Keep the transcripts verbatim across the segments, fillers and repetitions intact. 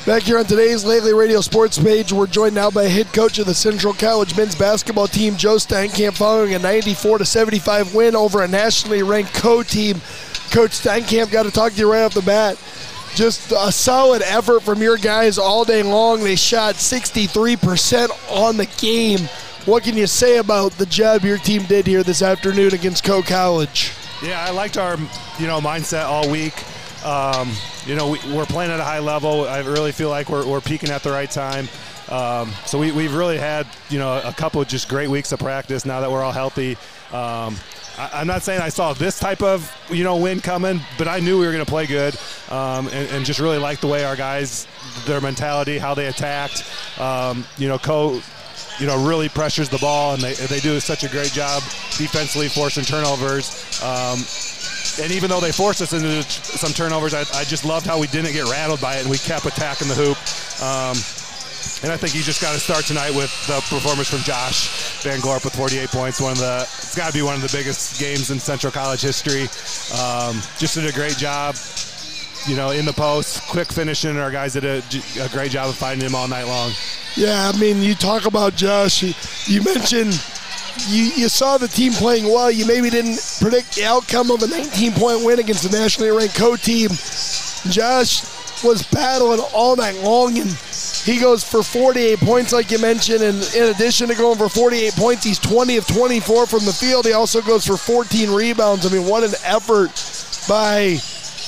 Back here on today's Lately Radio Sports page, we're joined now by head coach of the Central College men's basketball team, Joe Steinkamp, following a ninety-four to seventy-five win over a nationally ranked Co team. Coach Steinkamp, got to talk to you right off the bat. Just a solid effort from your guys all day long. They shot sixty-three percent on the game. What can you say about the job your team did here this afternoon against Co College? Yeah, I liked our, you know, mindset all week. Um, you know, we, we're playing at a high level. I really feel like we're, we're peaking at the right time. Um, so we, we've really had, you know, a couple of just great weeks of practice now that we're all healthy. Um, I, I'm not saying I saw this type of, you know, win coming, but I knew we were going to play good, um, and, and just really liked the way our guys, their mentality, how they attacked. Um, you know, Co, you know, really pressures the ball, and they they do such a great job defensively forcing turnovers. Um, And even though they forced us into some turnovers, I, I just loved how we didn't get rattled by it, and we kept attacking the hoop. Um, and I think you just got to start tonight with the performance from Josh Van Gorp with forty-eight points. One of the, it's got to be one of the biggest games in Central College history. Um, just did a great job, you know, in the post, quick finishing. Our guys did a, a great job of fighting him all night long. Yeah, I mean, you talk about Josh. You, you mentioned. You, you saw the team playing well. You maybe didn't predict the outcome of a nineteen-point win against the nationally ranked Co team. Josh was battling all night long, and he goes for forty-eight points, like you mentioned. And in addition to going for forty-eight points, he's twenty of twenty-four from the field. He also goes for fourteen rebounds. I mean, what an effort by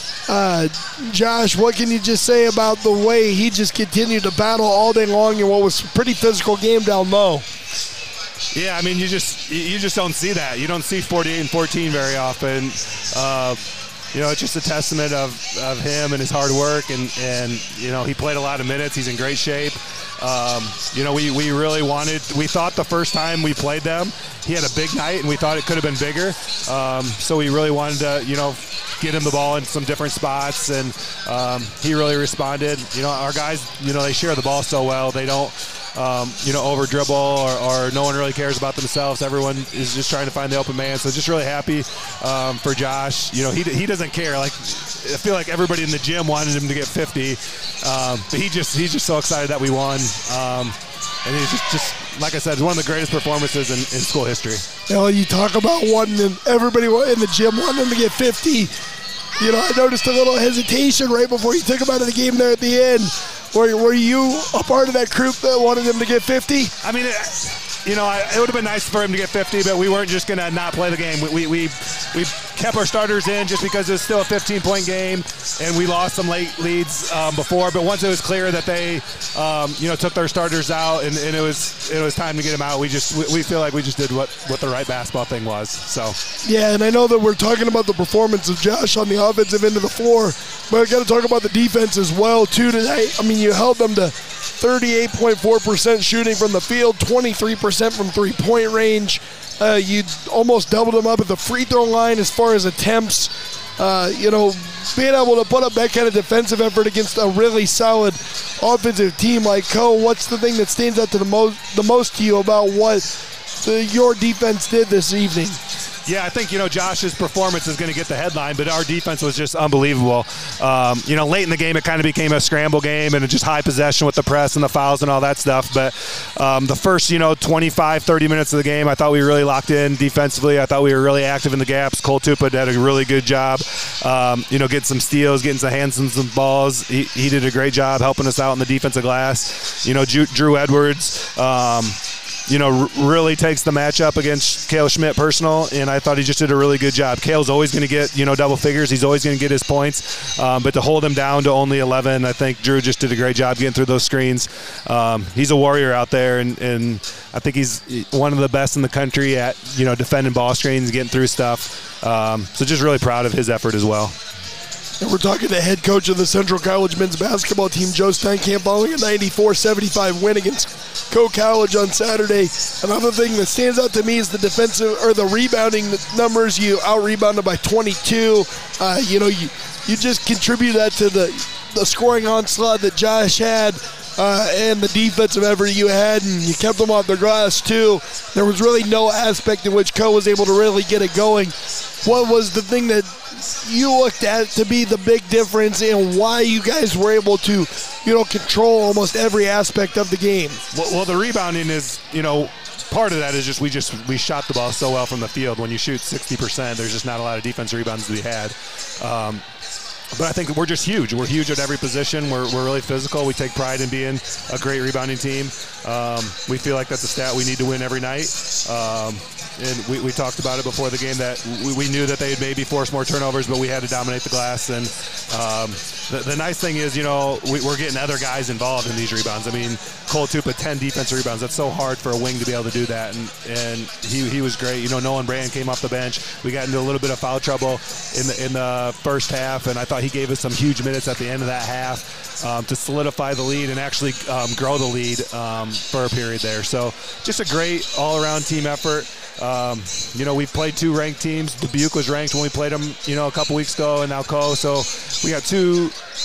uh, Josh. What can you just say about the way he just continued to battle all day long in what was a pretty physical game down low? Yeah, I mean, you just you just don't see that. You don't see forty-eight and fourteen very often. Uh, you know, it's just a testament of, of him and his hard work. And, and, you know, he played a lot of minutes. He's in great shape. Um, you know, we, we really wanted – we thought the first time we played them, he had a big night, and we thought it could have been bigger. Um, so we really wanted to, you know, get him the ball in some different spots, and um, he really responded. You know, our guys, you know, they share the ball so well. They don't – Um, you know, over dribble, or, or no one really cares about themselves. Everyone is just trying to find the open man. So just really happy um, for Josh. You know, he he doesn't care. Like, I feel like everybody in the gym wanted him to get fifty, um, but he just he's just so excited that we won. Um, and he's just, just like I said, it's one of the greatest performances in, in school history. You know, you talk about wanting everybody in the gym wanting him to get fifty. You know, I noticed a little hesitation right before you took him out of the game there at the end. Were, were you a part of that group that wanted him to get fifty? I mean, it, you know, it would have been nice for him to get fifty, but we weren't just going to not play the game. We, we we we kept our starters in just because it was still a fifteen-point game, and we lost some late leads um, before. But once it was clear that they, um, you know, took their starters out, and, and it was it was time to get them out, we just we, we feel like we just did what, what the right basketball thing was. So yeah, and I know that we're talking about the performance of Josh on the offensive end of the floor, but I got to talk about the defense as well too tonight. I mean, you held them to thirty-eight point four percent shooting from the field, twenty-three percent from three-point range. Uh, you almost doubled them up at the free throw line as far as attempts. Uh, you know, being able to put up that kind of defensive effort against a really solid offensive team like Co. What's the thing that stands out to the most the most to you about what the, your defense did this evening? Yeah, I think, you know, Josh's performance is going to get the headline, but our defense was just unbelievable. Um, you know, late in the game, it kind of became a scramble game and just high possession with the press and the fouls and all that stuff. But um, the first, you know, twenty-five, thirty minutes of the game, I thought we really locked in defensively. I thought we were really active in the gaps. Cole Tupa did a really good job, um, you know, getting some steals, getting some hands and some balls. He, he did a great job helping us out in the defensive glass. You know, Drew, Drew Edwards, um, you know, r- really takes the matchup against Cale Schmidt personal, and I thought he just did a really good job. Cale's always going to get, you know, double figures. He's always going to get his points, um, but to hold him down to only eleven, I think Drew just did a great job getting through those screens. Um, he's a warrior out there, and, and I think he's one of the best in the country at, you know, defending ball screens, getting through stuff. Um, so just really proud of his effort as well. And we're talking to head coach of the Central College men's basketball team, Joe Steinkamp, following a ninety-four seventy-five win against Co College on Saturday. Another thing that stands out to me is the defensive or the rebounding numbers. You out-rebounded by twenty-two. Uh, you know, you you just contribute that to the the scoring onslaught that Josh had. Uh, and the defensive effort you had, and you kept them off the glass too. There was really no aspect in which Co was able to really get it going. What was the thing that you looked at to be the big difference in why you guys were able to, you know, control almost every aspect of the game? Well, well the rebounding is, you know, part of that is just we just we shot the ball so well from the field. When you shoot sixty percent, there's just not a lot of defensive rebounds to be had. Um, But I think we're just huge. We're huge at every position. We're, we're really physical. We take pride in being a great rebounding team. Um, we feel like that's a stat we need to win every night. Um, and we, we talked about it before the game that we, we knew that they'd maybe force more turnovers, but we had to dominate the glass. And um, the, the nice thing is, you know, we, we're getting other guys involved in these rebounds. I mean, Cole Tupa, ten defensive rebounds. That's so hard for a wing to be able to do that. And and he, he was great. You know, Nolan Brand came off the bench. We got into a little bit of foul trouble in the, in the first half, and I thought he gave us some huge minutes at the end of that half um, to solidify the lead and actually um, grow the lead um, for a period there. So just a great all-around team effort. Um, you know, we've played two ranked teams. Dubuque was ranked when we played them, you know, a couple weeks ago, and now Co. So we got two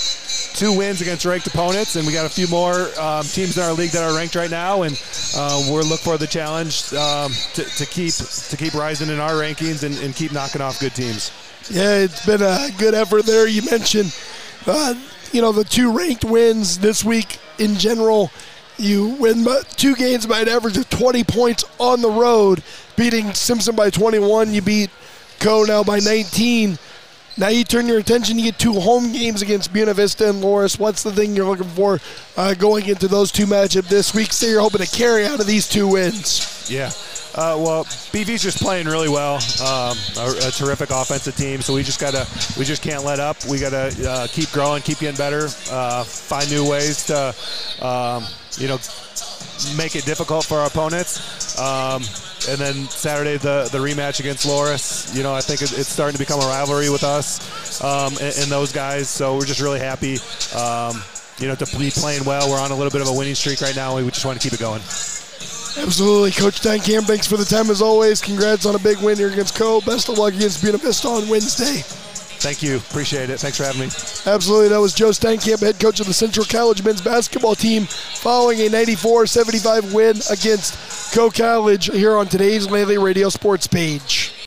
two wins against ranked opponents, and we got a few more um, teams in our league that are ranked right now, and uh, we're looking for the challenge um, to, to keep to keep rising in our rankings and, and keep knocking off good teams. Yeah, it's been a good effort there. You mentioned, uh, you know, the two ranked wins this week in general. You win two games by an average of twenty points on the road, beating Simpson by twenty-one. You beat Co now by nineteen. Now you turn your attention, you get two home games against Buena Vista and Loras. What's the thing you're looking for uh, going into those two matchups this week? Say you're hoping to carry out of these two wins. Yeah. Uh, well, B V's just playing really well. Um, a, a terrific offensive team, so we just gotta, we just can't let up. We gotta uh, keep growing, keep getting better, uh, find new ways to, um, you know, make it difficult for our opponents. Um, and then Saturday, the the rematch against Loras. You know, I think it, it's starting to become a rivalry with us um, and, and those guys. So we're just really happy, um, you know, to be playing well. We're on a little bit of a winning streak right now. We just want to keep it going. Absolutely. Coach Steinkamp, thanks for the time as always. Congrats on a big win here against Co. Best of luck against Buena Vista on Wednesday. Thank you. Appreciate it. Thanks for having me. Absolutely. That was Joe Steinkamp, head coach of the Central College men's basketball team, following a ninety-four seventy-five win against Co College here on today's Lely Radio Sports page.